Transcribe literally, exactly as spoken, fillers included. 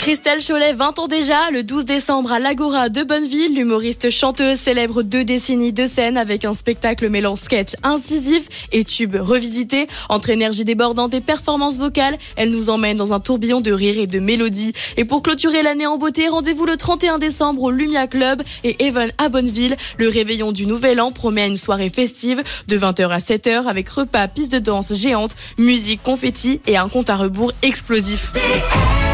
Christelle Cholet, vingt ans déjà, le douze décembre à l'Agora de Bonneville, l'humoriste chanteuse célèbre deux décennies de scène avec un spectacle mêlant sketch incisif et tubes revisités. Entre énergie débordante et performances vocales, elle nous emmène dans un tourbillon de rire et de mélodies. Et pour clôturer l'année en beauté, rendez-vous le trente et un décembre au Lumia Club et Even à Bonneville. Le réveillon du Nouvel An promet une soirée festive de vingt heures à sept heures avec repas, piste de danse géante, musique, confetti et un compte à rebours explosif.